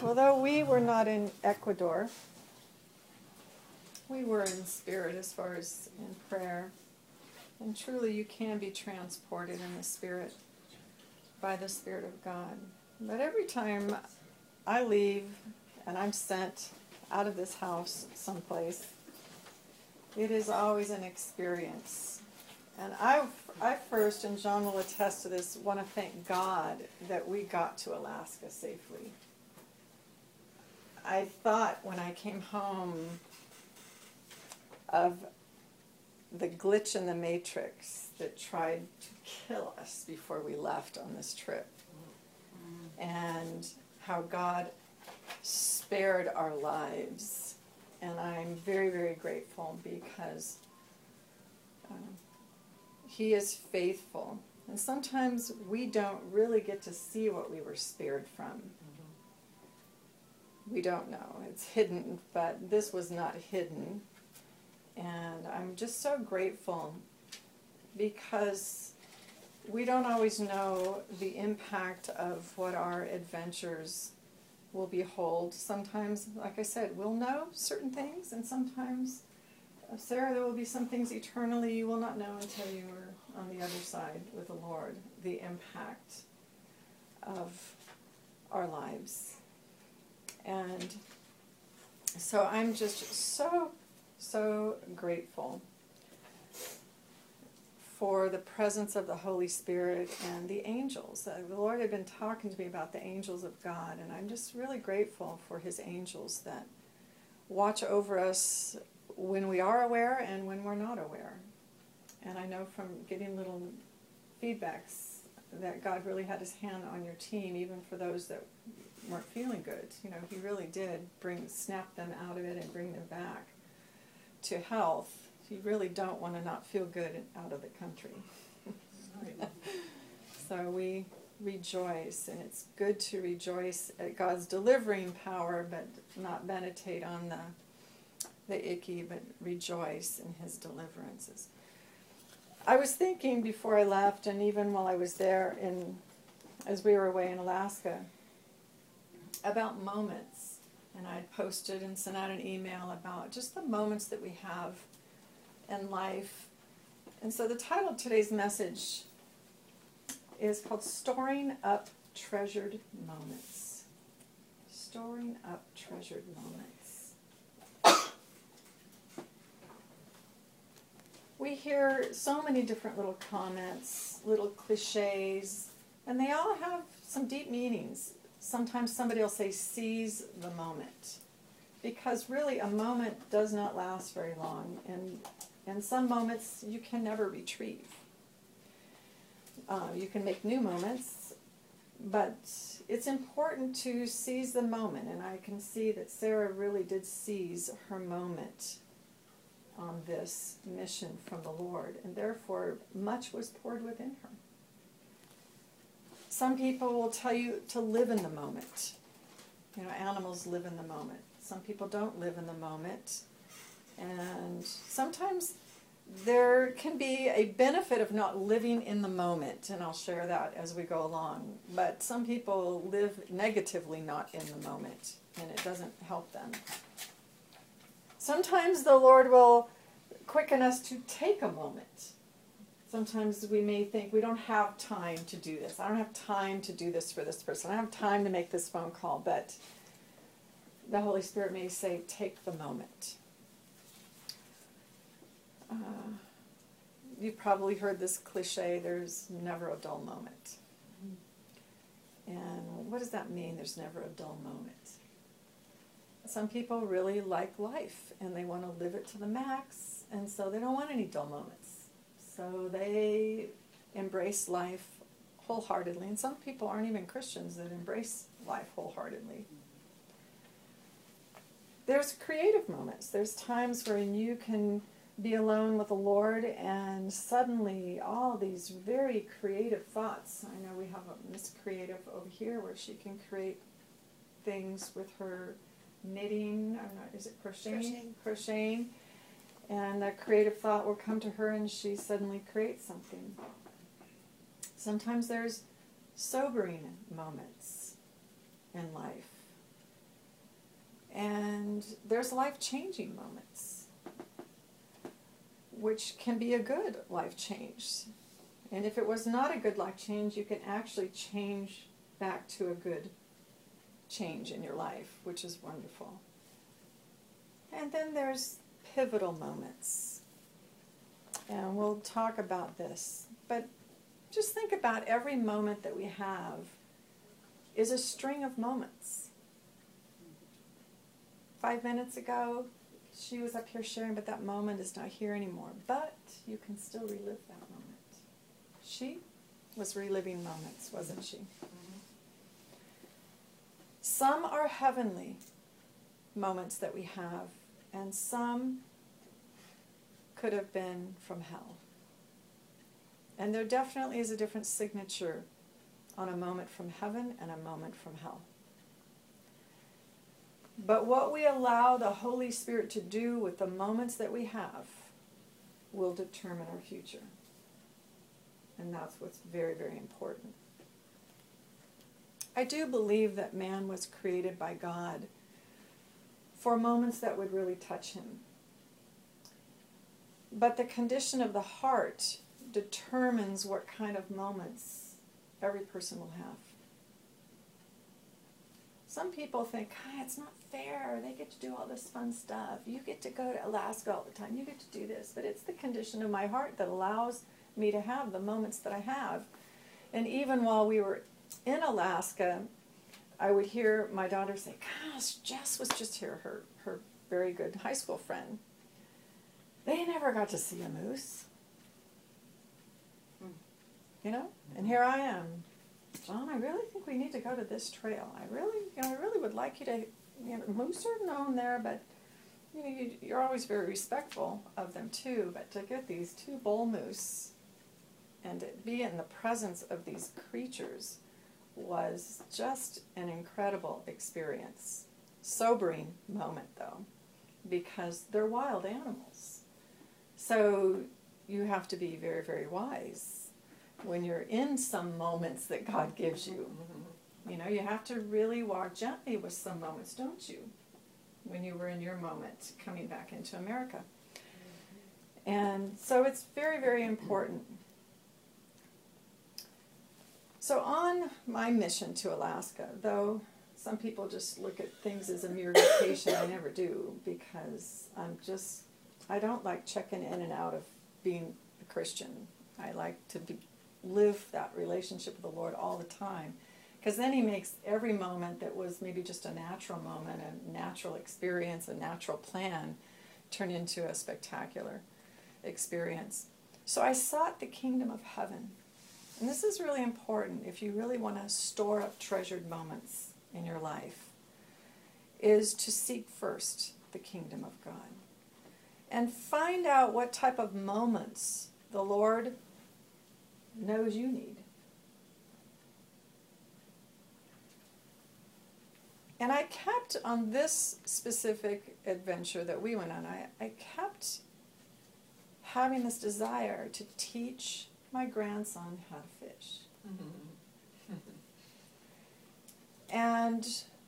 Although we were not in Ecuador, we were in spirit as far as in prayer. And truly you can be transported in the Spirit by the Spirit of God. But every time I leave and I'm sent out of this house someplace, it is always an experience. And I first, and John will attest to this, want to thank God that we got to Alaska safely. I thought when I came home of the glitch in the matrix that tried to kill us before we left on this trip, and how God spared our lives. And I'm very, very grateful because He is faithful. And sometimes we don't really get to see what we were spared from. We don't know. It's hidden, but this was not hidden. And I'm just so grateful because we don't always know the impact of what our adventures will behold. Sometimes, like I said, we'll know certain things, and sometimes, Sarah, there will be some things eternally you will not know until you are on the other side with the Lord, the impact of our lives. And so I'm just so grateful for the presence of the Holy Spirit and the angels. The Lord had been talking to me about the angels of God, and I'm just really grateful for His angels that watch over us when we are aware and when we're not aware. And I know from getting little feedbacks that God really had His hand on your team, even for those that weren't feeling good. You know, He really did snap them out of it and bring them back to health. You really don't want to not feel good out of the country. So we rejoice, and it's good to rejoice at God's delivering power, but not meditate on the icky, but rejoice in His deliverances. I was thinking before I left, and even while I was there, as we were away in Alaska, about moments. And I posted and sent out an email about just the moments that we have in life. And so the title of today's message is called Storing Up Treasured Moments. Storing Up Treasured Moments. We hear so many different little comments, little cliches, and they all have some deep meanings. Sometimes somebody will say, seize the moment. Because really a moment does not last very long. And some moments you can never retrieve. You can make new moments, but it's important to seize the moment. And I can see that Sarah really did seize her moment on this mission from the Lord. And therefore, much was poured within her. Some people will tell you to live in the moment. You know, animals live in the moment. Some people don't live in the moment. And sometimes there can be a benefit of not living in the moment, and I'll share that as we go along. But some people live negatively not in the moment, and it doesn't help them. Sometimes the Lord will quicken us to take a moment. Sometimes we may think, we don't have time to do this. I don't have time to do this for this person. I don't have time to make this phone call. But the Holy Spirit may say, take the moment. You've probably heard this cliche, there's never a dull moment. And what does that mean, there's never a dull moment? Some people really like life, and they want to live it to the max, and so they don't want any dull moments. So they embrace life wholeheartedly. And some people aren't even Christians that embrace life wholeheartedly. There's creative moments. There's times when you can be alone with the Lord and suddenly all these very creative thoughts. I know we have a Miss Creative over here where she can create things with her knitting. I don't know, is it crocheting? Crocheting. And a creative thought will come to her and she suddenly creates something. Sometimes there's sobering moments in life. And there's life-changing moments, which can be a good life change. And if it was not a good life change, you can actually change back to a good change in your life, which is wonderful. And then there's pivotal moments. And we'll talk about this. But just think about every moment that we have is a string of moments. 5 minutes ago, she was up here sharing, but that moment is not here anymore. But you can still relive that moment. She was reliving moments, wasn't she? Mm-hmm. Some are heavenly moments that we have, and some could have been from hell. And there definitely is a different signature on a moment from heaven and a moment from hell. But what we allow the Holy Spirit to do with the moments that we have will determine our future. And that's what's very, very important. I do believe that man was created by God for moments that would really touch him. But the condition of the heart determines what kind of moments every person will have. Some people think, it's not fair. They get to do all this fun stuff. You get to go to Alaska all the time. You get to do this. But it's the condition of my heart that allows me to have the moments that I have. And even while we were in Alaska, I would hear my daughter say, gosh, Jess was just here, her very good high school friend. They never got to see a moose. You know? And here I am. John, I really think we need to go to this trail. I really would like you to, moose are known there, but you're always very respectful of them too. But to get these 2 bull moose and to be in the presence of these creatures was just an incredible experience. Sobering moment though, because they're wild animals. So you have to be very, very wise when you're in some moments that God gives you. You have to really walk gently with some moments, don't you? When you were in your moment coming back into America. And so it's very, very important. So on my mission to Alaska, though some people just look at things as a mere vacation, I never do, because I don't like checking in and out of being a Christian. I like to live that relationship with the Lord all the time, because then he makes every moment that was maybe just a natural moment, a natural experience, a natural plan, turn into a spectacular experience. So I sought the kingdom of heaven. And this is really important if you really want to store up treasured moments in your life, is to seek first the kingdom of God. And find out what type of moments the Lord knows you need. And I kept, on this specific adventure that we went on, I kept having this desire to teach my grandson how to fish. And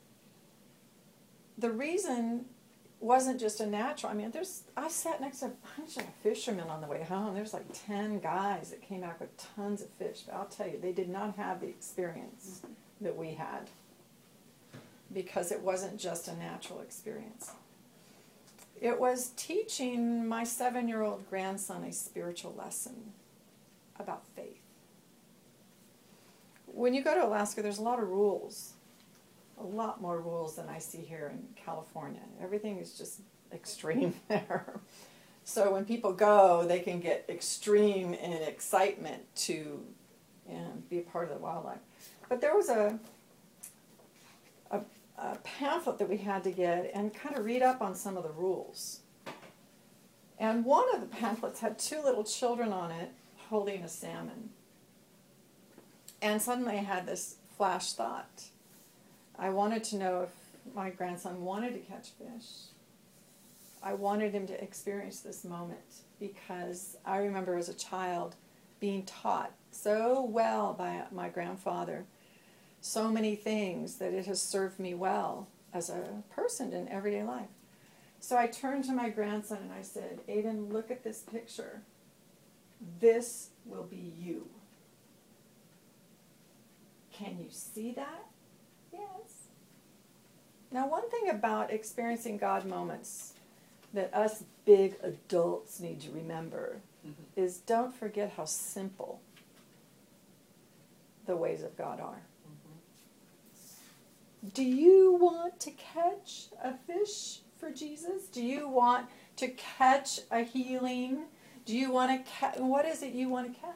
the reason wasn't just a natural. I sat next to a bunch of fishermen on the way home. There's like 10 guys that came back with tons of fish. But I'll tell you, they did not have the experience that we had, because it wasn't just a natural experience. It was teaching my 7-year-old grandson a spiritual lesson about faith. When you go to Alaska, there's a lot of rules. A lot more rules than I see here in California. Everything is just extreme there. So when people go, they can get extreme in excitement to be a part of the wildlife. But there was a pamphlet that we had to get and kind of read up on some of the rules. And one of the pamphlets had 2 little children on it holding a salmon. And suddenly I had this flash thought. I wanted to know if my grandson wanted to catch fish. I wanted him to experience this moment, because I remember as a child being taught so well by my grandfather so many things that it has served me well as a person in everyday life. So I turned to my grandson and I said, Aiden, look at this picture. This will be you. Can you see that? Yes. Now, one thing about experiencing God moments that us big adults need to remember is don't forget how simple the ways of God are. Do you want to catch a fish for Jesus? Do you want to catch a healing? Do you want to catch? What is it you want to catch?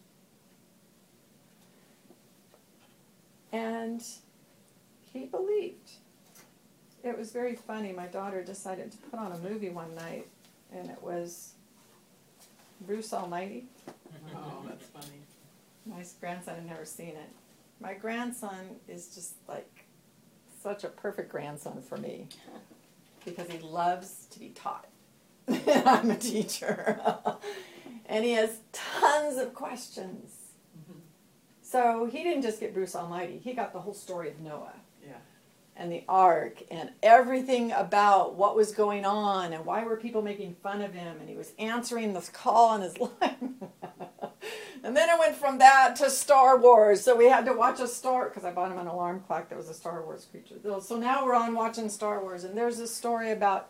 And he believed. It was very funny. My daughter decided to put on a movie one night, and it was Bruce Almighty. Oh, that's funny. My grandson had never seen it. My grandson is just like such a perfect grandson for me because he loves to be taught. I'm a teacher. And he has tons of questions. So he didn't just get Bruce Almighty. He got the whole story of Noah. Yeah. And the ark and everything about what was going on and why were people making fun of him. And he was answering this call on his life. And then it went from that to Star Wars. So we had to watch because I bought him an alarm clock that was a Star Wars creature. So now we're on watching Star Wars. And there's this story about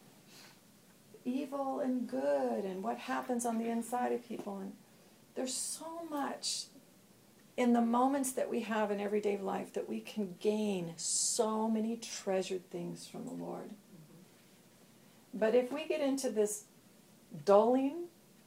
evil and good and what happens on the inside of people. And there's so much in the moments that we have in everyday life that we can gain so many treasured things from the Lord. But if we get into this dulling,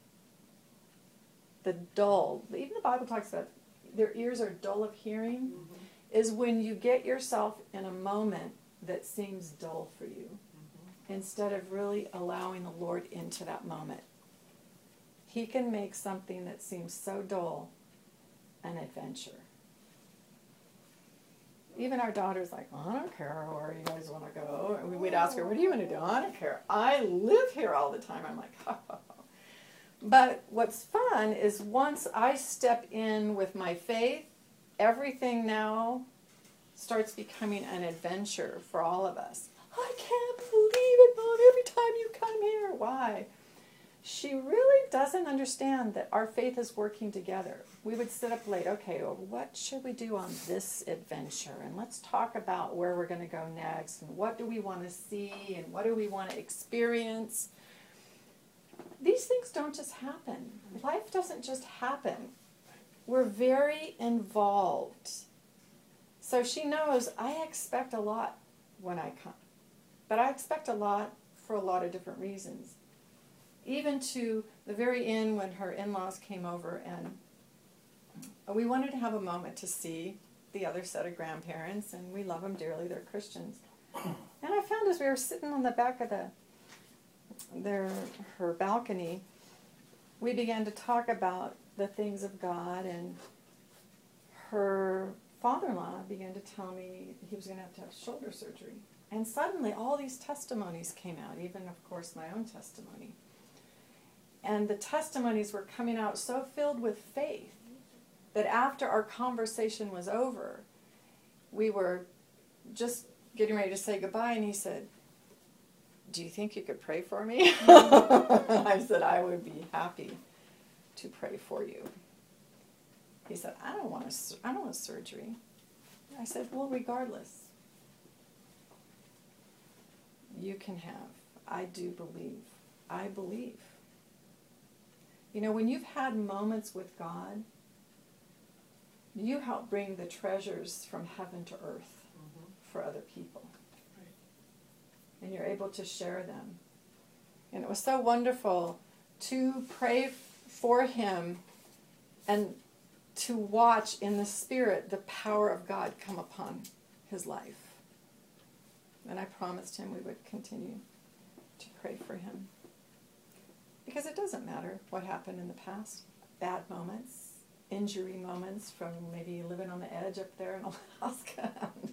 the dull, even the Bible talks about their ears are dull of hearing, is when you get yourself in a moment that seems dull for you, instead of really allowing the Lord into that moment. He can make something that seems so dull an adventure. Even our daughter's like, I don't care where you guys want to go. And we'd ask her, what do you want to do? I don't care. I live here all the time. I'm like, oh. But what's fun is once I step in with my faith, everything now starts becoming an adventure for all of us. I can't believe it, Mom, every time you come here. Why? She really doesn't understand that our faith is working together. We would sit up late, okay, well, what should we do on this adventure? And let's talk about where we're going to go next, and what do we want to see, and what do we want to experience. These things don't just happen. Life doesn't just happen. We're very involved. So she knows I expect a lot when I come. But I expect a lot for a lot of different reasons. Even to the very end when her in-laws came over and we wanted to have a moment to see the other set of grandparents, and we love them dearly, they're Christians. And I found as we were sitting on the back of her balcony, we began to talk about the things of God, and her father-in-law began to tell me he was going to have shoulder surgery. And suddenly all these testimonies came out, even, of course, my own testimony. And the testimonies were coming out so filled with faith that after our conversation was over, we were just getting ready to say goodbye, and he said, do you think you could pray for me? I said, I would be happy to pray for you. He said, I don't want surgery. I said, well, regardless, you can have. I do believe. I believe. You know, when you've had moments with God, you help bring the treasures from heaven to earth for other people. And you're able to share them. And it was so wonderful to pray for him and to watch in the Spirit the power of God come upon his life. And I promised him we would continue to pray for him. Because it doesn't matter what happened in the past. Bad moments, injury moments from maybe living on the edge up there in Alaska.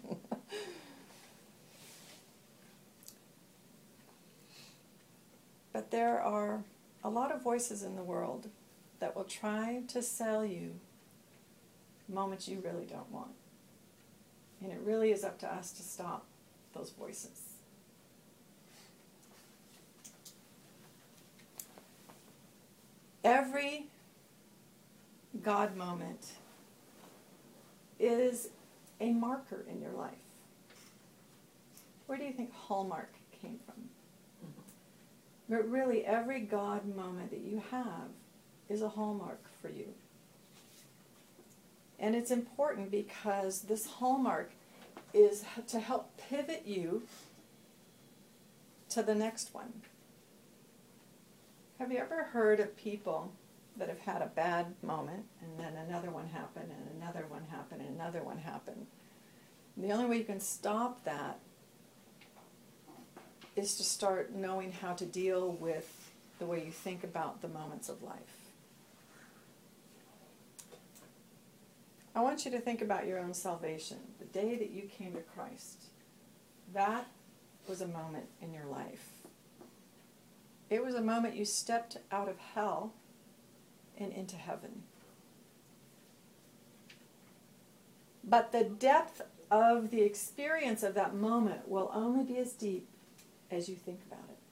But there are a lot of voices in the world that will try to sell you moments you really don't want. And it really is up to us to stop those voices. Every God moment is a marker in your life. Where do you think Hallmark came from? But really, every God moment that you have is a hallmark for you. And it's important because this hallmark is to help pivot you to the next one. Have you ever heard of people that have had a bad moment, and then another one happened, and another one happened, and another one happened? And the only way you can stop that is to start knowing how to deal with the way you think about the moments of life. I want you to think about your own salvation. The day that you came to Christ, that was a moment in your life. It was a moment you stepped out of hell and into heaven. But the depth of the experience of that moment will only be as deep as you think about it.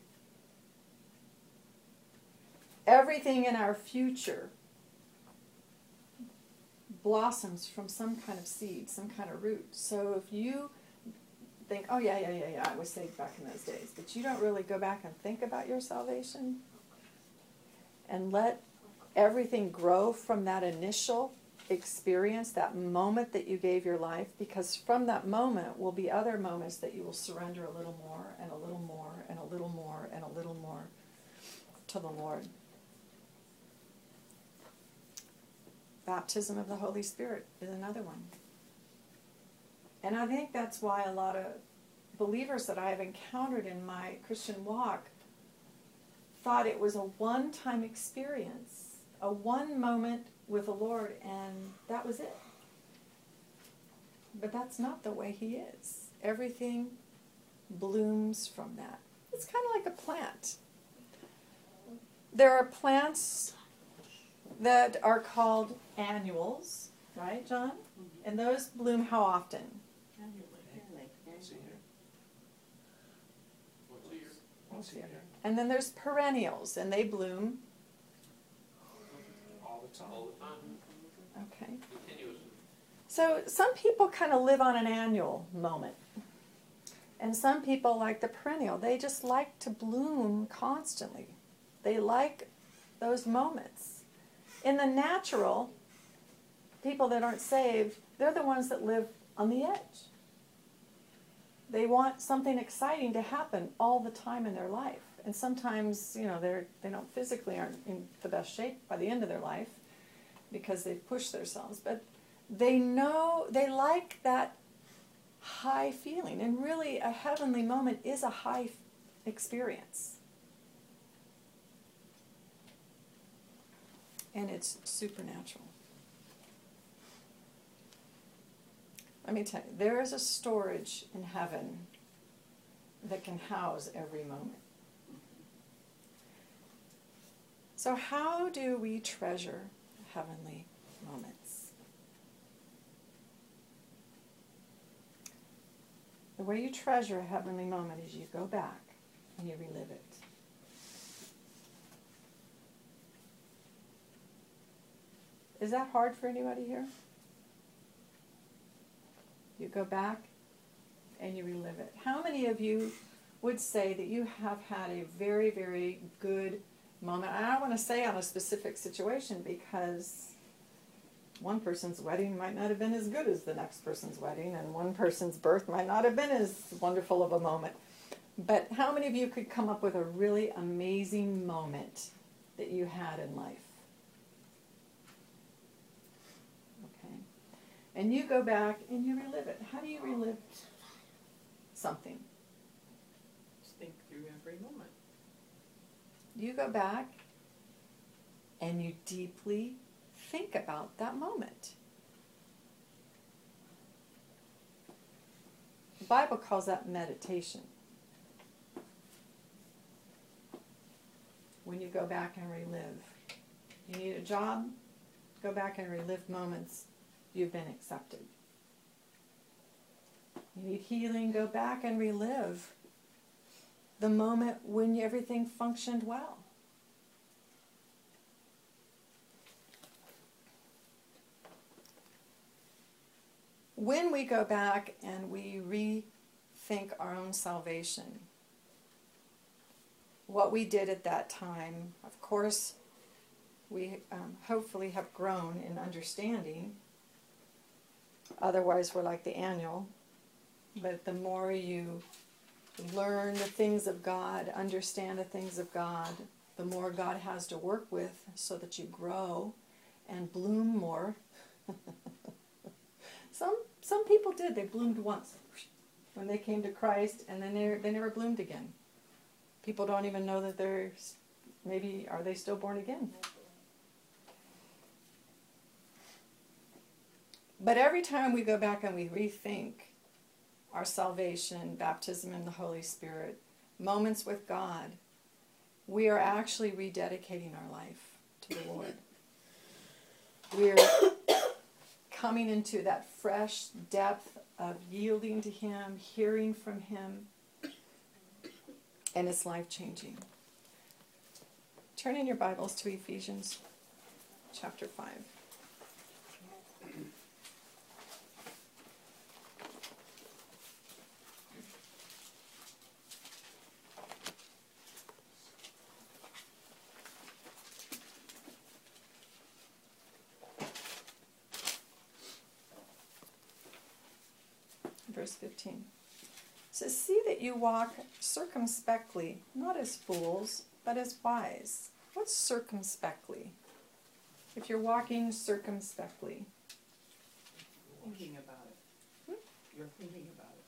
Everything in our future blossoms from some kind of seed, some kind of root. So if you think, oh yeah, I was saved back in those days, but you don't really go back and think about your salvation and let everything grow from that initial experience, that moment that you gave your life, because from that moment will be other moments that you will surrender a little more and a little more and a little more and a little more to the Lord. Baptism of the Holy Spirit is another one. And I think that's why a lot of believers that I have encountered in my Christian walk thought it was a one-time experience, a one moment with the Lord, and that was it. But that's not the way He is. Everything blooms from that. It's kind of like a plant. There are plants that are called annuals, right, John? Mm-hmm. And those bloom how often? Annually. Once a year. And then there's perennials, and they bloom All the time. Okay. So some people kind of live on an annual moment. And some people like the perennial. They just like to bloom constantly. They like those moments. In the natural, people that aren't saved, they're the ones that live on the edge. They want something exciting to happen all the time in their life. And sometimes, they don't physically aren't in the best shape by the end of their life because they've pushed themselves. But they know, they like that high feeling. And really, a heavenly moment is a high experience. And it's supernatural. Let me tell you, there is a storage in heaven that can house every moment. So how do we treasure heavenly moments? The way you treasure a heavenly moment is you go back and you relive it. Is that hard for anybody here? You go back and you relive it. How many of you would say that you have had a very, very good moment? I don't want to say on a specific situation because one person's wedding might not have been as good as the next person's wedding, and one person's birth might not have been as wonderful of a moment. But how many of you could come up with a really amazing moment that you had in life? And you go back and you relive it. How do you relive something? Just think through every moment. You go back and you deeply think about that moment. The Bible calls that meditation. When you go back and relive. You need a job? Go back and relive moments you've been accepted. You need healing, go back and relive the moment when everything functioned well. When we go back and we rethink our own salvation, what we did at that time, of course, we hopefully have grown in understanding. Otherwise, we're like the annual. But the more you learn the things of God, understand the things of God, the more God has to work with so that you grow and bloom more. Some people did. They bloomed once when they came to Christ, and then they never bloomed again. People don't even know that they're, maybe, are they still born again? But every time we go back and we rethink our salvation, baptism in the Holy Spirit, moments with God, we are actually rededicating our life to the Lord. We're coming into that fresh depth of yielding to Him, hearing from Him, and it's life-changing. Turn in your Bibles to Ephesians chapter 5. Verse 15. It says, "See that you walk circumspectly, not as fools, but as wise." What's circumspectly? If you're walking circumspectly. Thinking about it. You're thinking about it.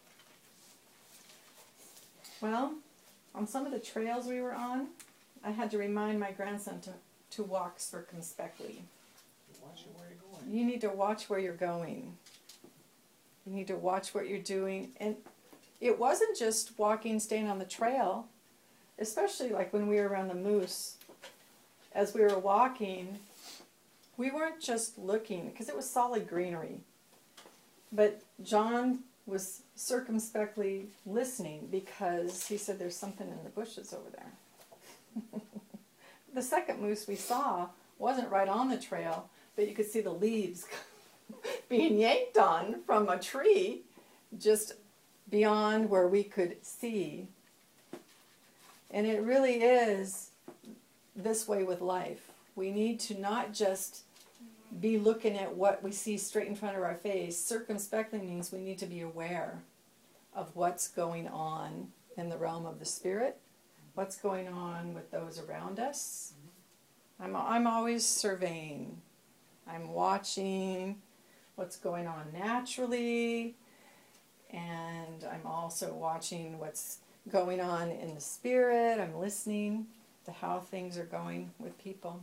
Well, on some of the trails we were on, I had to remind my grandson to walk circumspectly. Watch where you're going. You need to watch where you're going. You need to watch what you're doing. And it wasn't just walking, staying on the trail, especially like when we were around the moose. As we were walking, we weren't just looking, because it was solid greenery. But John was circumspectly listening because he said there's something in the bushes over there. The second moose we saw wasn't right on the trail, but you could see the leaves being yanked on from a tree just beyond where we could see. And it really is this way with life. We need to not just be looking at what we see straight in front of our face. Circumspectly means we need to be aware of what's going on in the realm of the Spirit, what's going on with those around us. I'm always surveying. I'm watching what's going on naturally, and I'm also watching what's going on in the Spirit. I'm listening to how things are going with people.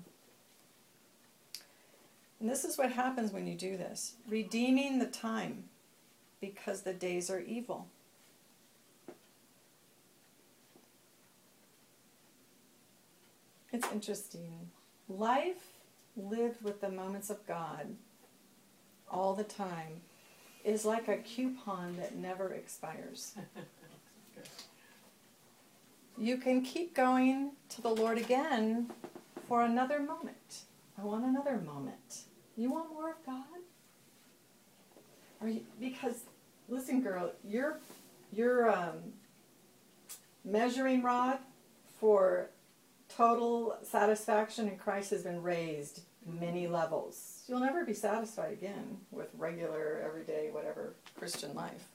And this is what happens when you do this. Redeeming the time, because the days are evil. It's interesting. Life lived with the moments of God all the time is like a coupon that never expires. You can keep going to the Lord again for another moment. I want another moment. You want more of God? Because, listen, girl, your measuring rod for total satisfaction in Christ has been raised many levels. You'll never be satisfied again with regular, everyday, whatever Christian life.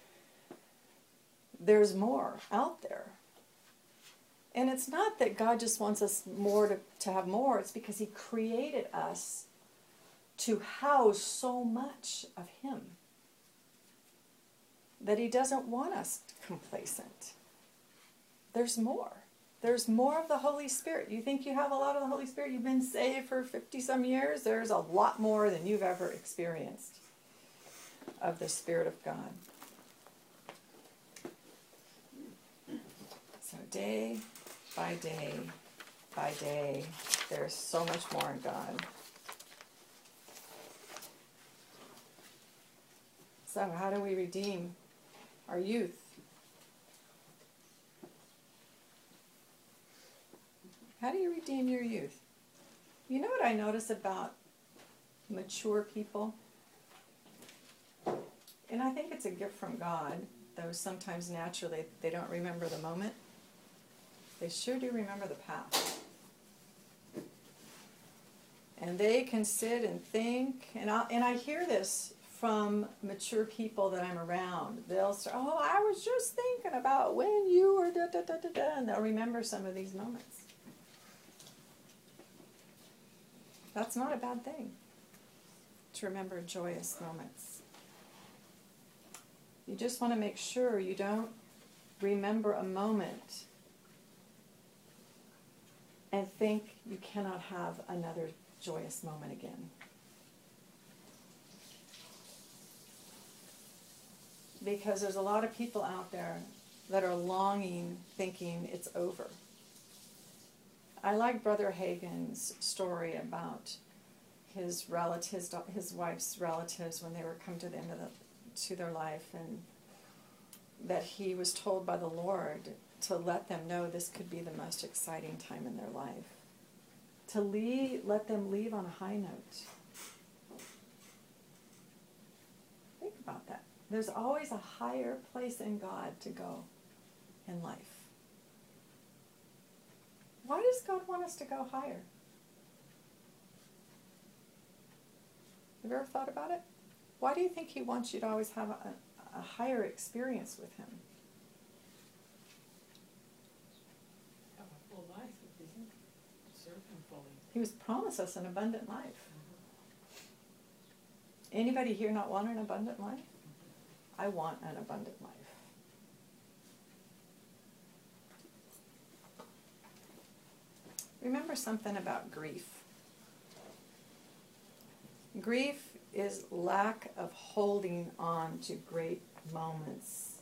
There's more out there. And it's not that God just wants us more to have more. It's because He created us to house so much of Him that He doesn't want us complacent. There's more. There's more of the Holy Spirit. You think you have a lot of the Holy Spirit? You've been saved for 50-some years? There's a lot more than you've ever experienced of the Spirit of God. So day by day by day, there's so much more in God. So how do we redeem our youth. How do you redeem your youth? You know what I notice about mature people? And I think it's a gift from God, though sometimes naturally they don't remember the moment. They sure do remember the past. And they can sit and think, and I hear this from mature people that I'm around. They'll say, oh, I was just thinking about when you were da da da da da, and they'll remember some of these moments. That's not a bad thing, to remember joyous moments. You just want to make sure you don't remember a moment and think you cannot have another joyous moment again. Because there's a lot of people out there that are longing, thinking it's over. I like Brother Hagin's story about his relatives, his wife's relatives, when they were come to the end of their life, and that he was told by the Lord to let them know this could be the most exciting time in their life. To let them leave on a high note. Think about that. There's always a higher place in God to go in life. Why does God want us to go higher? Have you ever thought about it? Why do you think He wants you to always have a higher experience with Him? Have a full life with Him. Serve Him fully. He was promised us an abundant life. Anybody here not want an abundant life? I want an abundant life. Remember something about grief. Grief is lack of holding on to great moments.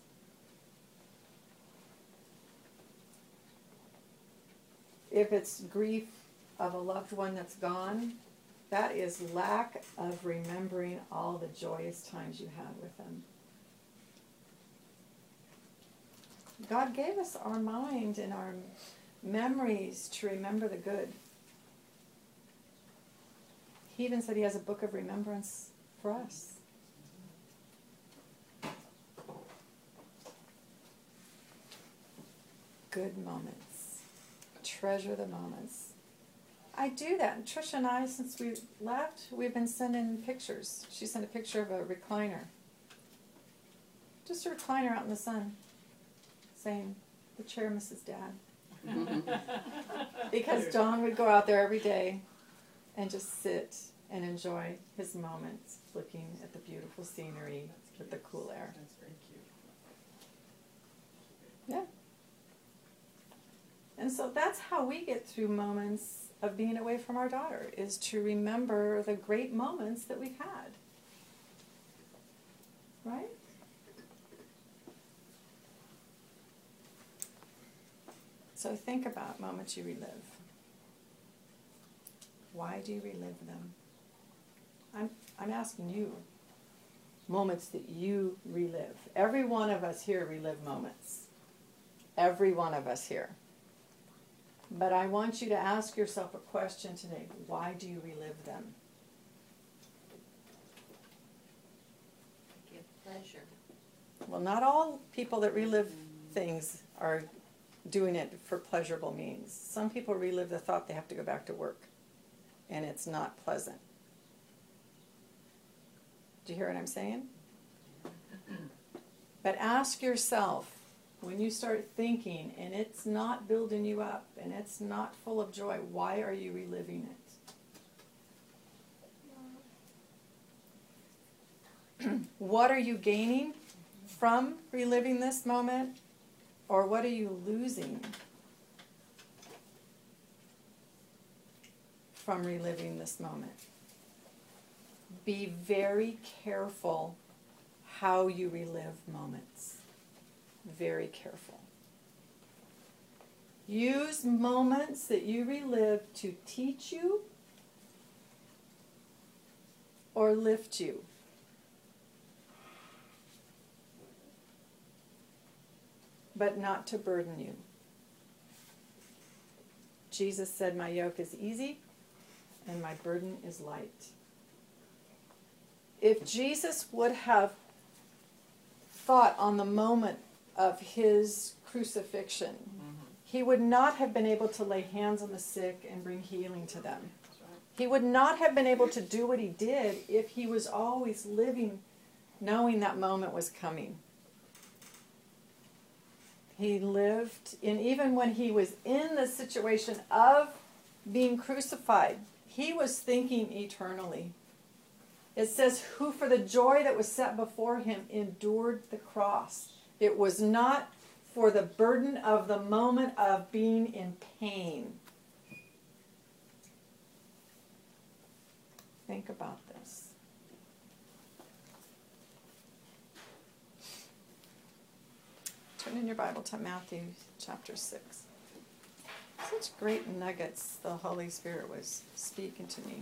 If it's grief of a loved one that's gone, that is lack of remembering all the joyous times you had with them. God gave us our mind and our memories to remember the good. He even said He has a book of remembrance for us. Good moments. Treasure the moments. I do that. And Tricia and I, since we left, we've been sending pictures. She sent a picture of a recliner. Just a recliner out in the sun, saying, "The chair, Mrs. Dad." Because Don would go out there every day and just sit and enjoy his moments looking at the beautiful scenery with the cool air. That's very cute. Yeah. And so that's how we get through moments of being away from our daughter, is to remember the great moments that we've had. Right? So think about moments you relive. Why do you relive them? I'm asking you. Moments that you relive. Every one of us here relive moments. Every one of us here. But I want you to ask yourself a question today. Why do you relive them? Give pleasure. Well, not all people that relive things are doing it for pleasurable means. Some people relive the thought they have to go back to work, and it's not pleasant. Do you hear what I'm saying? But ask yourself, when you start thinking and it's not building you up and it's not full of joy, why are you reliving it? What are you gaining from reliving this moment? Or what are you losing from reliving this moment? Be very careful how you relive moments. Very careful. Use moments that you relive to teach you or lift you. but not to burden you. Jesus said, my yoke is easy and my burden is light. If Jesus would have thought on the moment of his crucifixion, he would not have been able to lay hands on the sick and bring healing to them. That's right. He would not have been able to do what he did if he was always living knowing that moment was coming. He lived, and even when he was in the situation of being crucified, he was thinking eternally. It says, who for the joy that was set before him endured the cross. It was not for the burden of the moment of being in pain. Think about this. Turn in your Bible to Matthew chapter 6. Such great nuggets the Holy Spirit was speaking to me.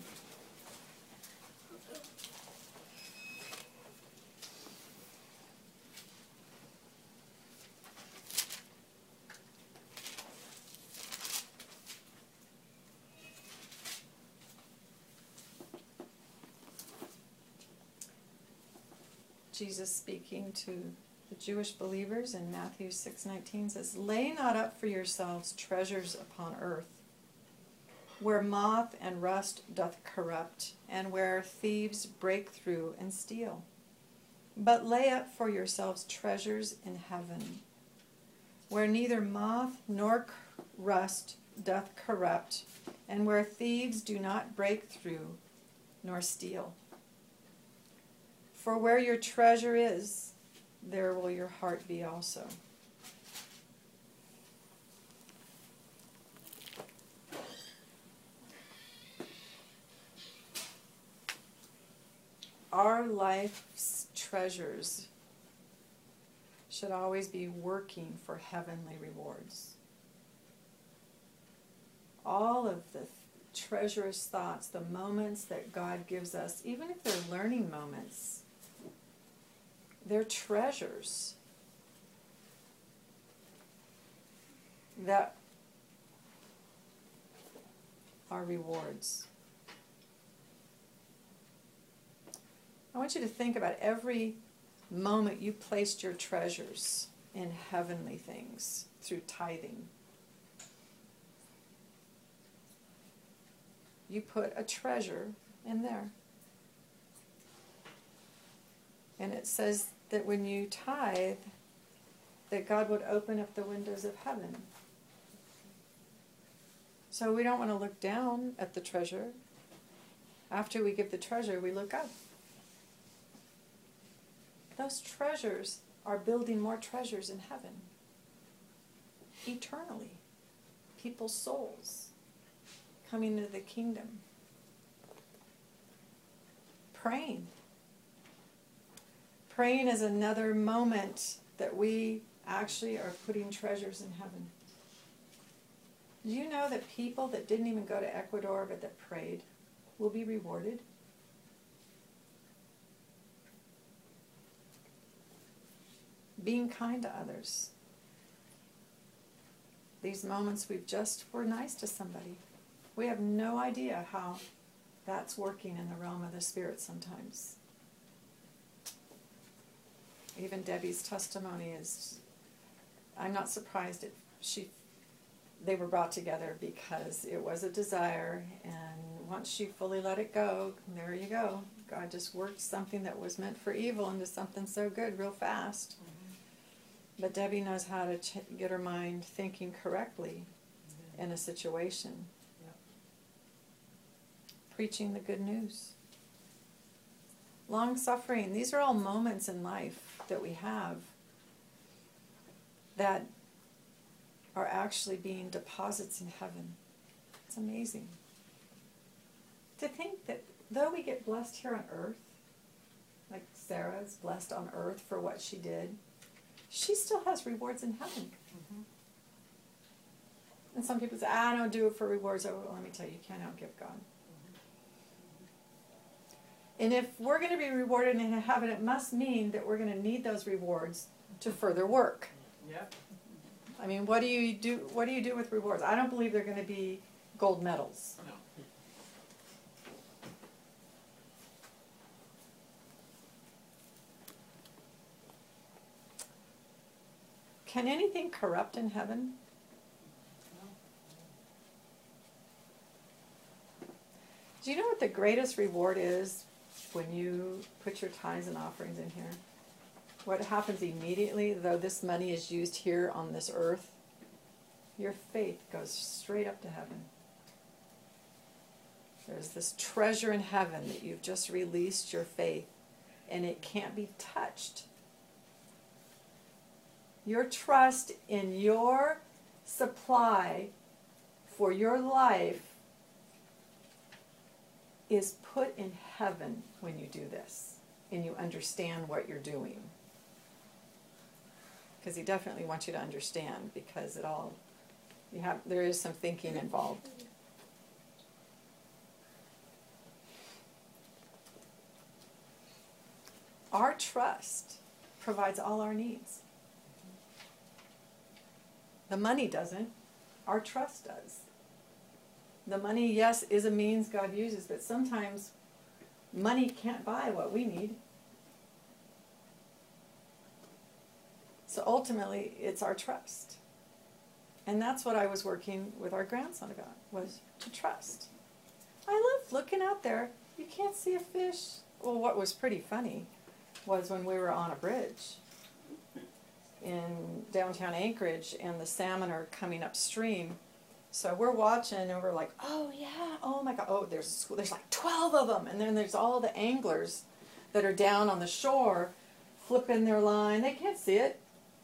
Jesus speaking to the Jewish believers in Matthew 6:19 says, lay not up for yourselves treasures upon earth, where moth and rust doth corrupt, and where thieves break through and steal. But lay up for yourselves treasures in heaven, where neither moth nor rust doth corrupt, and where thieves do not break through nor steal. For where your treasure is, there will your heart be also. Our life's treasures should always be working for heavenly rewards. All of the treacherous thoughts, the moments that God gives us, even if they're learning moments, they're treasures that are rewards. I want you to think about every moment you placed your treasures in heavenly things through tithing. You put a treasure in there. And it says that when you tithe, that God would open up the windows of heaven. So we don't want to look down at the treasure. After we give the treasure, we look up. Those treasures are building more treasures in heaven. Eternally. People's souls coming into the kingdom. Praying. Praying is another moment that we actually are putting treasures in heaven. Do you know that people that didn't even go to Ecuador but that prayed will be rewarded? Being kind to others. These moments were nice to somebody. We have no idea how that's working in the realm of the Spirit sometimes. Even Debbie's testimony is, I'm not surprised they were brought together because it was a desire, and once she fully let it go, there you go. God just worked something that was meant for evil into something so good real fast. Mm-hmm. But Debbie knows how to get her mind thinking correctly in a situation. Yep. Preaching the good news. Long suffering. These are all moments in life that we have that are actually being deposits in heaven. It's amazing. To think that though we get blessed here on earth, like Sarah is blessed on earth for what she did, she still has rewards in heaven. Mm-hmm. And some people say, I don't do it for rewards. Oh, well, let me tell you, you can't outgive God. And if we're going to be rewarded in heaven, it must mean that we're going to need those rewards to further work. Yep. I mean, what do you do? What do you do with rewards? I don't believe they're going to be gold medals. No. Can anything corrupt in heaven? Do you know what the greatest reward is when you put your tithes and offerings in here? What happens immediately, though this money is used here on this earth? Your faith goes straight up to heaven. There's this treasure in heaven that you've just released your faith, and it can't be touched. Your trust in your supply for your life is put in heaven when you do this, and you understand what you're doing. Because he definitely wants you to understand, because there is some thinking involved. Our trust provides all our needs. The money doesn't. Our trust does. The money, yes, is a means God uses, but sometimes money can't buy what we need. So ultimately, it's our trust. And that's what I was working with our grandson about, was to trust. I love looking out there. You can't see a fish. Well, what was pretty funny was when we were on a bridge in downtown Anchorage, and the salmon are coming upstream. So we're watching, and we're like, oh yeah, oh my God, oh there's like 12 of them, and then there's all the anglers that are down on the shore flipping their line. They can't see it.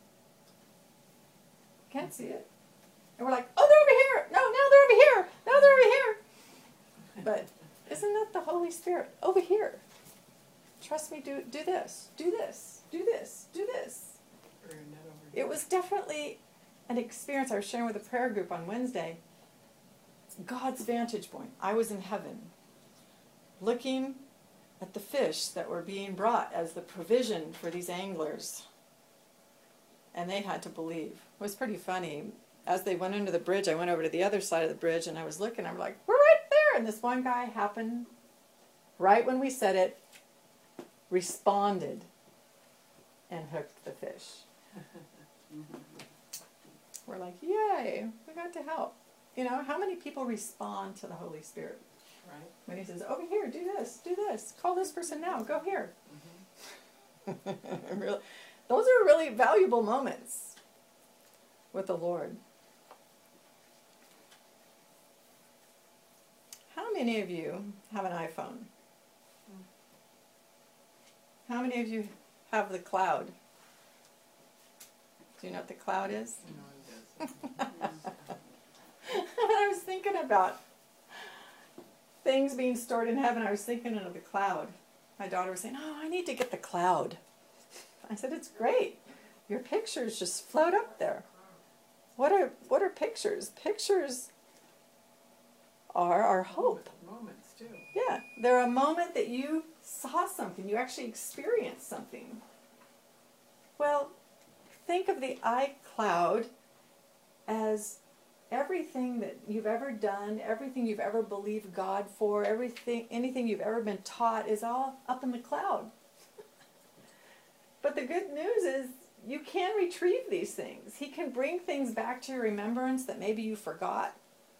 Can't see it. And we're like, oh, they're over here. No, now they're over here. Now they're over here. But isn't that the Holy Spirit? Over here. Trust me, do this, do this, do this, do this. It was definitely an experience I was sharing with a prayer group on Wednesday. God's vantage point. I was in heaven, looking at the fish that were being brought as the provision for these anglers. And they had to believe. It was pretty funny. As they went under the bridge, I went over to the other side of the bridge, and I was looking. I'm like, we're right there. And this one guy happened, right when we said it, responded and hooked the fish. We're like, yay, we got to help. You know, how many people respond to the Holy Spirit? Right. When he says, over here, do this, call this person now, go here. Really, those are really valuable moments with the Lord. How many of you have an iPhone? How many of you have the cloud? Do you know what the cloud is? No, it doesn't. I was thinking about things being stored in heaven. I was thinking of the cloud. My daughter was saying, oh, I need to get the cloud. I said, it's great. Your pictures just float up there. What are pictures? Pictures are our hope. Moments, too. Yeah, they're a moment that you saw something. You actually experienced something. Well, think of the iCloud as everything that you've ever done, everything you've ever believed God for, anything you've ever been taught is all up in the cloud. But the good news is you can retrieve these things. He can bring things back to your remembrance that maybe you forgot.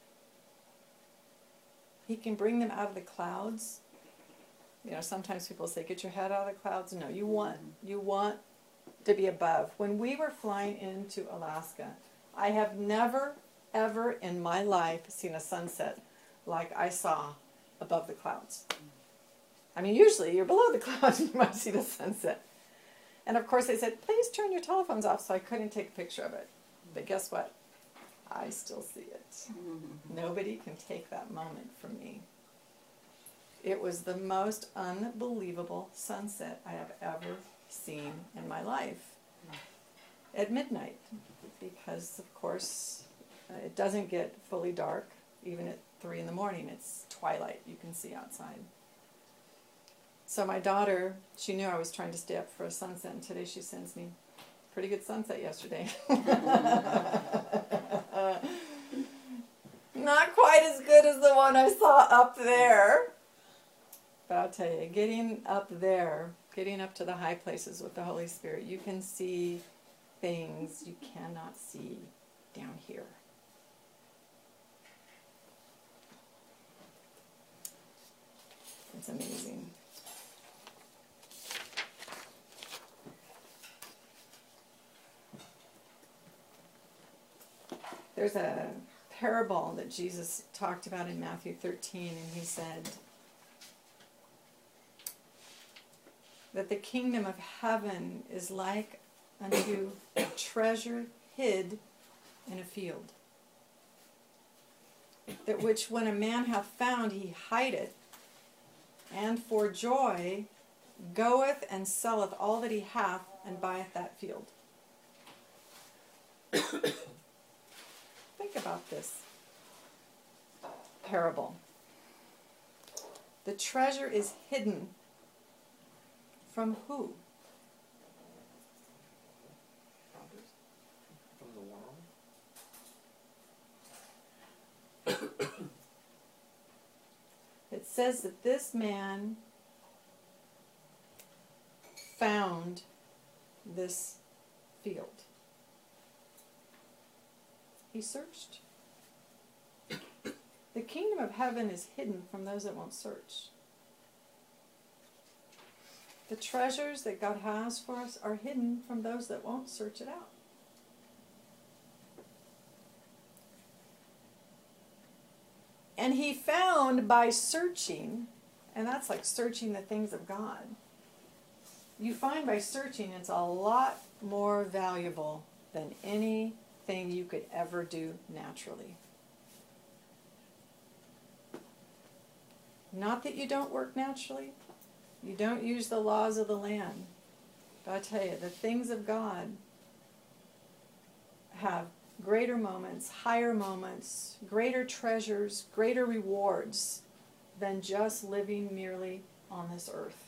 He can bring them out of the clouds. You know, sometimes people say, get your head out of the clouds. No, you want to be above. When we were flying into Alaska, I have never, ever in my life seen a sunset like I saw above the clouds. I mean, usually you're below the clouds and you might see the sunset. And of course they said, please turn your telephones off, so I couldn't take a picture of it. But guess what? I still see it. Nobody can take that moment from me. It was the most unbelievable sunset I have ever seen in my life at midnight, because of course it doesn't get fully dark even at 3 in the morning. It's twilight, you can see outside. So my daughter, she knew I was trying to stay up for a sunset, and today she sends me, Pretty good sunset yesterday. Not quite as good as the one I saw up there. But I'll tell you, getting up there, getting up to the high places with the Holy Spirit, you can see things you cannot see down here. It's amazing. There's a parable that Jesus talked about in Matthew 13, and he said that the kingdom of heaven is like unto a treasure hid in a field, that which when a man hath found, he hideth, and for joy goeth and selleth all that he hath, and buyeth that field. Think about this parable. The treasure is hidden from who? From the world. It says that this man found this field. He searched. The kingdom of heaven is hidden from those that won't search. The treasures that God has for us are hidden from those that won't search it out. And he found by searching, and that's like searching the things of God. You find by searching it's a lot more valuable than anything you could ever do naturally. Not that you don't work naturally. You don't use the laws of the land. But I tell you, the things of God have greater moments, higher moments, greater treasures, greater rewards than just living merely on this earth.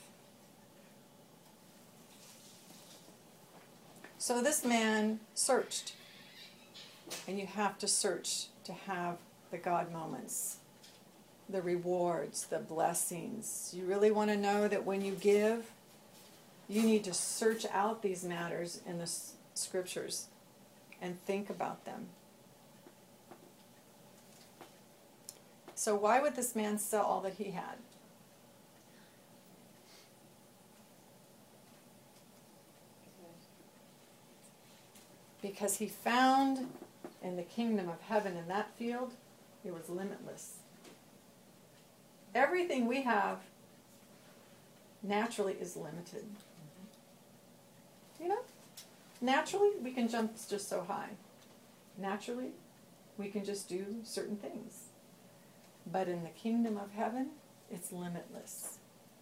So this man searched. And you have to search to have the God moments, the rewards, the blessings. You really want to know that when you give, you need to search out these matters in the scriptures and think about them. So why would this man sell all that he had? Because he found in the kingdom of heaven in that field, it was limitless. Everything we have naturally is limited. You know? Naturally, we can jump just so high. Naturally, we can just do certain things. But in the kingdom of heaven, it's limitless.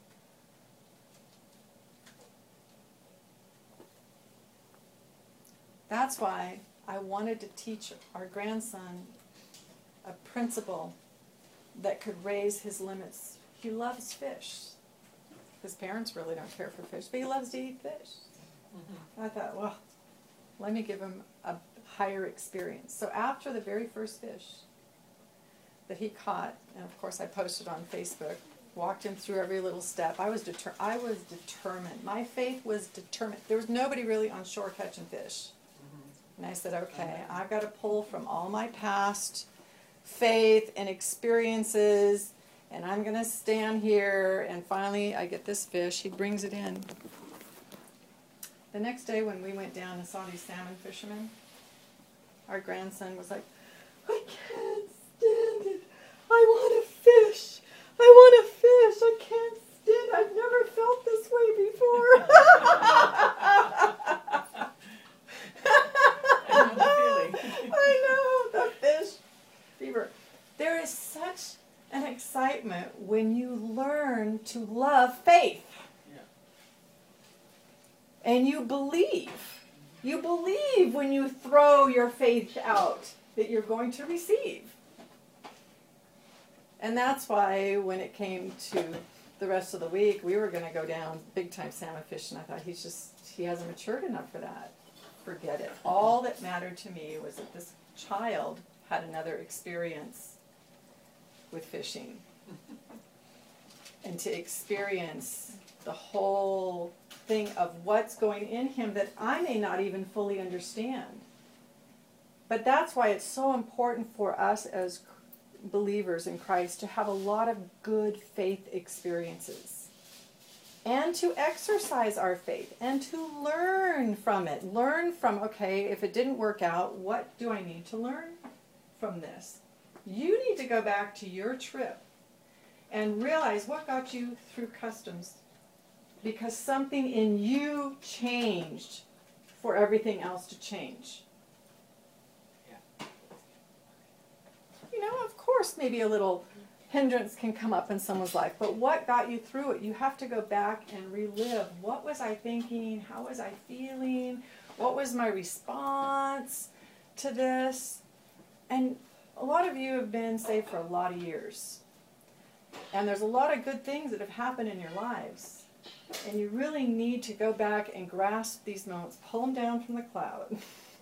That's why I wanted to teach our grandson a principle that could raise his limits. He loves fish. His parents really don't care for fish, but he loves to eat fish. I thought, well, let me give him a higher experience. So after the very first fish that he caught, and of course I posted on Facebook, walked him through every little step. I was determined. My faith was determined. There was nobody really on shore catching fish. And I said, okay, I've got to pull from all my past faith and experiences, and I'm going to stand here, and finally I get this fish. He brings it in. The next day when we went down and saw these salmon fishermen, our grandson was like, I can't stand it. I want a fish. I want a fish. I can't stand it. I've never felt this way before. I know, the fish fever. There is such an excitement when you learn to love faith. Yeah. And you believe. You believe when you throw your faith out that you're going to receive. And that's why when it came to the rest of the week, we were going to go down big time salmon fishing. I thought he hasn't matured enough for that. forget it. All that mattered to me was that this child had another experience with fishing. And to experience the whole thing of what's going in him that I may not even fully understand. But that's why it's so important for us as believers in Christ to have a lot of good faith experiences. And to exercise our faith and to learn from it. Learn from, okay, if it didn't work out, what do I need to learn from this? You need to go back to your trip and realize what got you through customs. Because something in you changed for everything else to change. Yeah. You know, of course, maybe a little hindrance can come up in someone's life, but what got you through it? You have to go back and relive. What was I thinking? How was I feeling? What was my response to this? And a lot of you have been saved for a lot of years. And there's a lot of good things that have happened in your lives. And you really need to go back and grasp these moments, pull them down from the cloud.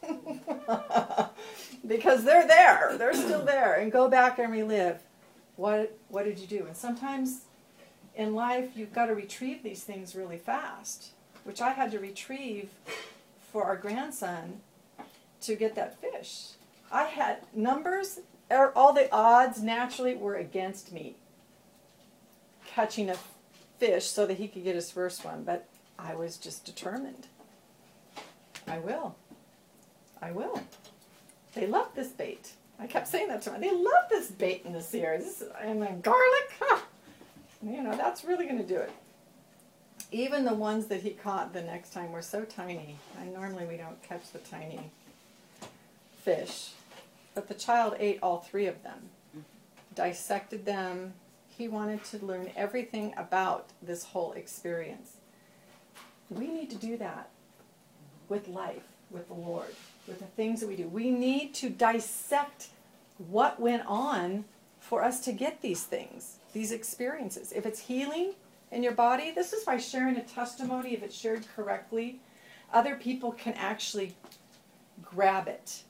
Because they're there. They're still there. And go back and relive. What did you do? And sometimes in life you've got to retrieve these things really fast, which I had to retrieve for our grandson to get that fish. I had numbers, all the odds naturally were against me catching a fish so that he could get his first one, but I was just determined. I will. They love this bait. I kept saying that to him. They love this bait in the series. And then garlic, you know, that's really going to do it. Even the ones that he caught the next time were so tiny. And normally we don't catch the tiny fish. But the child ate all 3 of them, dissected them. He wanted to learn everything about this whole experience. We need to do that with life, with the Lord, with the things that we do. We need to dissect what went on for us to get these things, these experiences. If it's healing in your body, this is by sharing a testimony. If it's shared correctly, other people can actually grab it.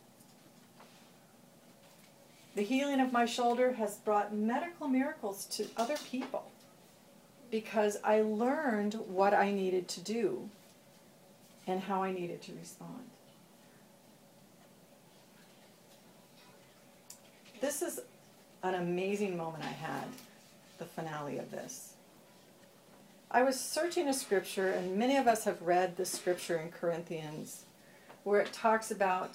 The healing of my shoulder has brought medical miracles to other people because I learned what I needed to do and how I needed to respond. This is an amazing moment I had, the finale of this. I was searching a scripture, and many of us have read this scripture in Corinthians, where it talks about,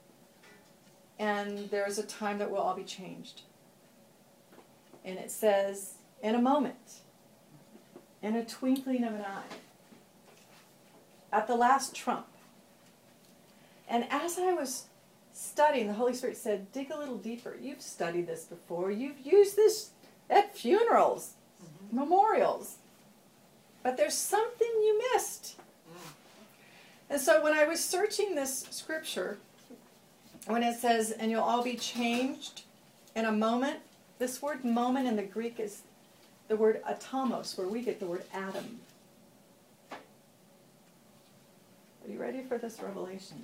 and there's a time that we'll all be changed. And it says, in a moment, in a twinkling of an eye, at the last trump. And as I was studying, the Holy Spirit said, dig a little deeper. You've studied this before. You've used this at funerals, memorials. But there's something you missed. And so when I was searching this scripture, when it says, and you'll all be changed in a moment, this word moment in the Greek is the word atomos, where we get the word atom. Are you ready for this revelation?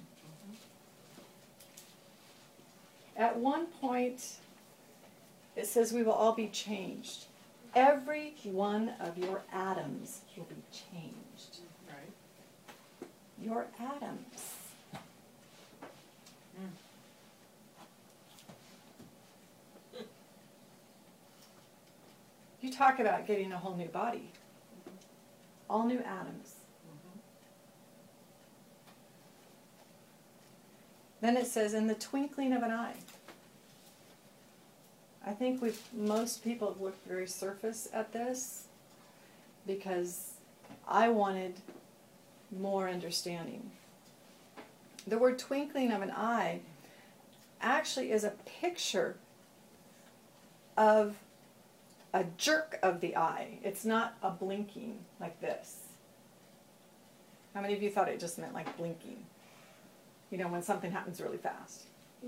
At one point, it says we will all be changed. Every one of your atoms will be changed. Right. Your atoms. You talk about getting a whole new body. All new atoms. Then it says, in the twinkling of an eye. I think most people have looked very surface at this because I wanted more understanding. The word twinkling of an eye actually is a picture of a jerk of the eye. It's not a blinking like this. How many of you thought it just meant like blinking? You know, when something happens really fast.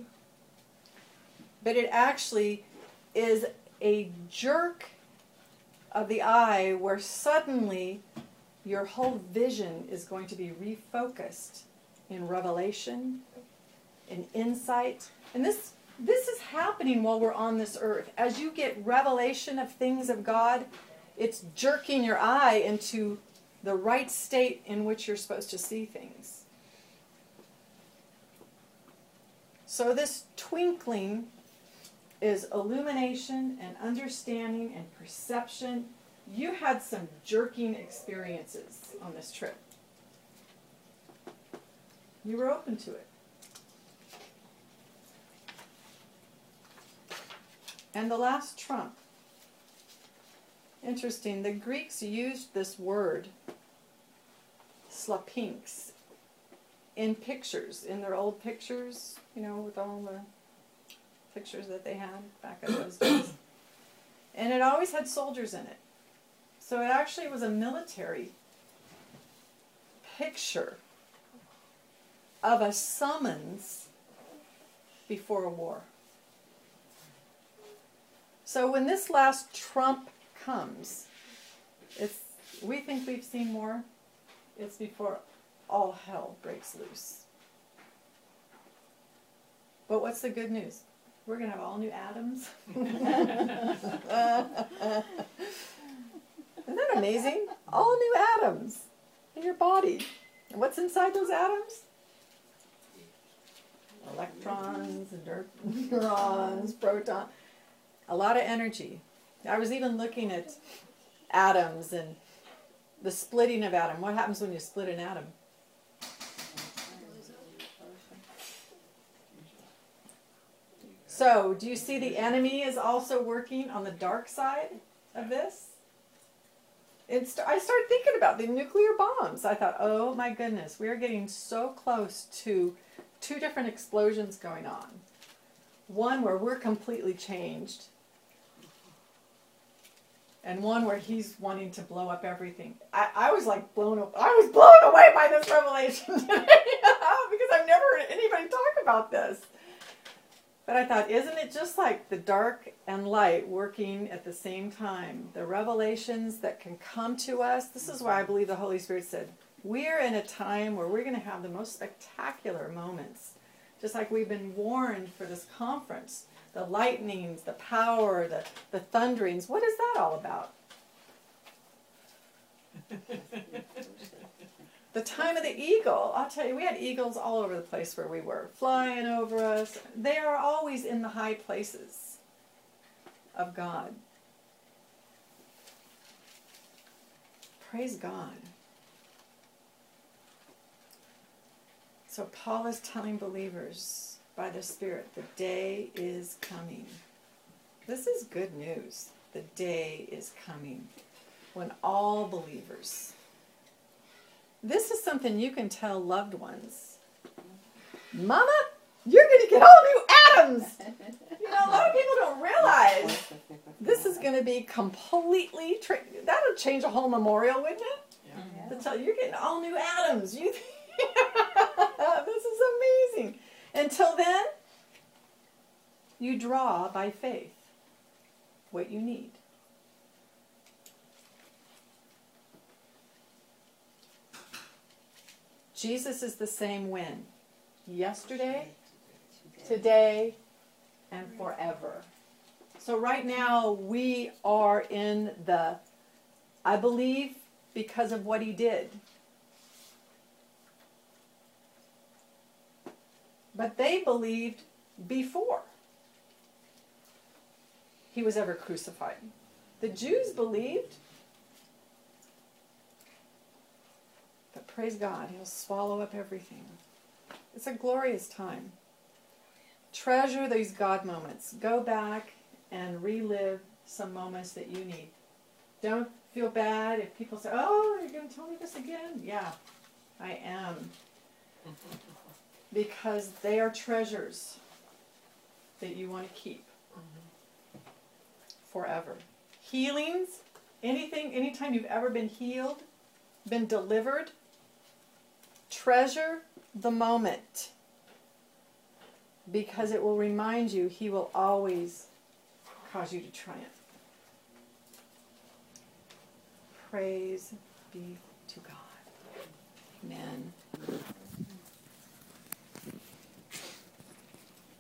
But it actually is a jerk of the eye where suddenly your whole vision is going to be refocused in revelation, in insight. And this is happening while we're on this earth. As you get revelation of things of God, it's jerking your eye into the right state in which you're supposed to see things. So this twinkling is illumination and understanding and perception. You had some jerking experiences on this trip. You were open to it. And the last trump. Interesting, the Greeks used this word, slapinx, in pictures, in their old pictures, with all the pictures that they had back in those days. And it always had soldiers in it. So it actually was a military picture of a summons before a war. So when this last trump comes, we think we've seen more. It's before all hell breaks loose. But what's the good news? We're going to have all new atoms. Isn't that amazing? All new atoms in your body. And what's inside those atoms? Electrons, neurons, protons. A lot of energy. I was even looking at atoms and the splitting of atom. What happens when you split an atom? So, do you see the enemy is also working on the dark side of this? I started thinking about the nuclear bombs. I thought, oh my goodness, we are getting so close to two different explosions going on. One where we're completely changed, and one where he's wanting to blow up everything. I was like blown away by this revelation today because I've never heard anybody talk about this. But I thought, isn't it just like the dark and light working at the same time? The revelations that can come to us. This is why I believe the Holy Spirit said, we're in a time where we're going to have the most spectacular moments. Just like we've been warned for this conference. The lightnings, the power, the thunderings. What is that all about? The time of the eagle. I'll tell you, we had eagles all over the place where we were, flying over us. They are always in the high places of God. Praise God. So Paul is telling believers by the Spirit, the day is coming. This is good news. The day is coming when all believers... This is something you can tell loved ones. Mama, you're going to get all new atoms. A lot of people don't realize this is going to be completely... that'll change a whole memorial, wouldn't it? Yeah. To tell you, you're getting all new atoms. This is amazing. Until then, you draw by faith what you need. Jesus is the same when? Yesterday, today, and forever. So right now we are in the, I believe, because of what he did. But they believed before he was ever crucified. The Jews believed. But praise God, he'll swallow up everything. It's a glorious time. Treasure these God moments. Go back and relive some moments that you need. Don't feel bad if people say, oh, you're going to tell me this again? Yeah, I am. Because they are treasures that you want to keep forever. Healings, anytime you've ever been healed, been delivered, treasure the moment, because it will remind you he will always cause you to triumph. Praise be to God. Amen.